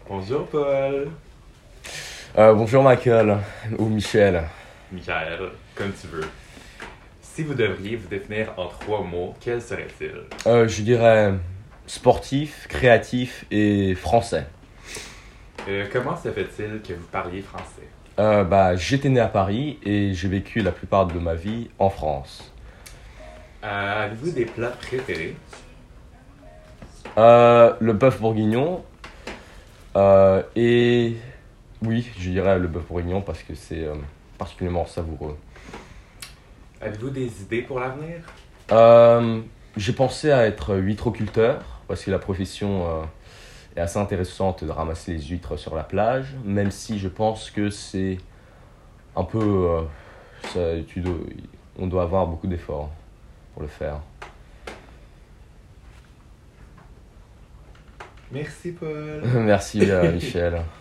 Bonjour Paul. Bonjour Michael, ou Michel. Michael, comme tu veux. Si vous devriez vous définir en 3 mots, quels seraient-ils? Je dirais sportif, créatif et français. Comment se fait-il que vous parliez français? J'étais né à Paris et j'ai vécu la plupart de ma vie en France. Avez-vous des plats préférés? Le bœuf bourguignon et oui, je dirais le bœuf bourguignon parce que c'est particulièrement savoureux. Avez-vous des idées pour l'avenir? J'ai pensé à être huîtroculteur parce que la profession est assez intéressante de ramasser les huîtres sur la plage, même si je pense que c'est un peu... on doit avoir beaucoup d'efforts pour le faire. Merci Paul. Merci Michel.